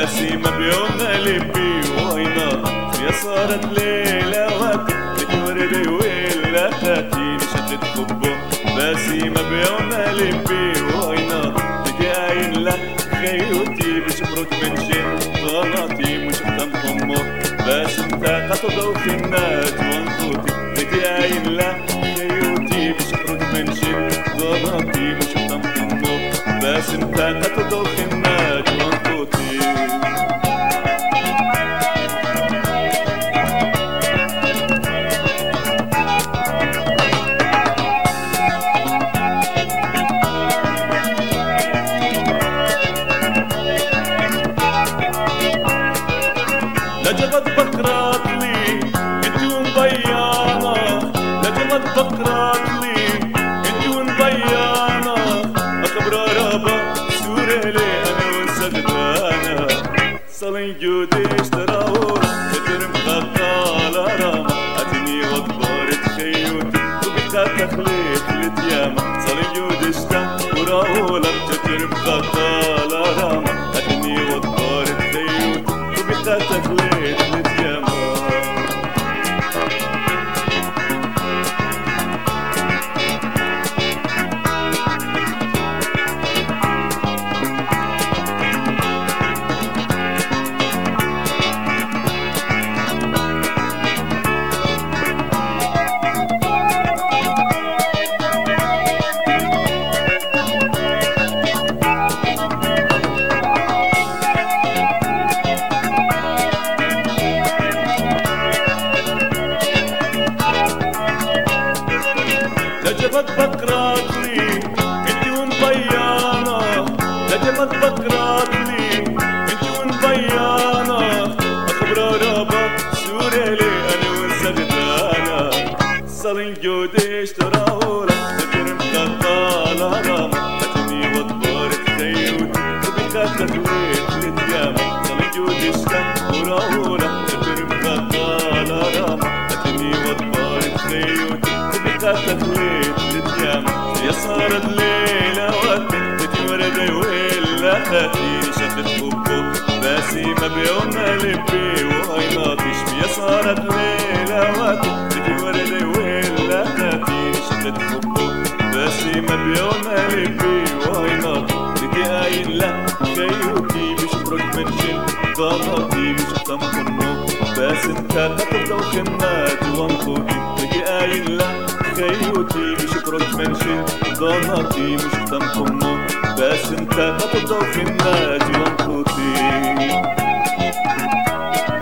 بسيمة بيومنا لبي وينا يا صارت ليلة وقت تكوردي ولا تاتي شتت كبو بسيمة بيومنا لبي وينا تجاين لك خيوتي بشبرك من شيء غلطي مش بتنقمو بس انت قطو في الناس وانقوتي تجاين لك خيوتي بشبرك من شيء غلطي مش بتنقمو بس انت قطو في الناس وانقوتي لجبت بكرات لي انتو مبيانة لجبت بكرات لي انتو مبيانة اخبر رابا سوري لي انا وسقطانا صلي جودي اشتراور تترم خطالة راما اتني وكبارت خيوتي وبكا تخليت لتياما صلي جودي اشتراور تترم خطالة راما اتني وكبارت خيوتي وبكا تخليت لتياما لجبت بكرات لي انتو مبيانة لجبت بكرات لي انتو مبيانة اخبر رابا سوري لي انا وسقطانا صلي جودي اشتراورا تجرم قطالة راما اتني وكبارت خيوتي وبكا تخليت لتياما صلي جودي اشتراورا تجرم قطالة راما اتني وكبارت خيوتي وبكا تخليت لتياما يا صارت ليلة وقتك تتوردي ولا تاتي شفت كبو بسيمة بيومنا لبي وهاي ناطش يا صارت ليلة وقتك تتوردي ولا تاتي شفت كبو بسيمة بيومنا لبي وهاي ناطش لكي قايل لا خيوتي بشبرك من شل غلطي مش تنقمو بس انت تقدر خنات وانقودي لكي قايل لا خيوتي بشبرك من شل غلطي مش تنقمو بس انت تقدر خنات وانقودي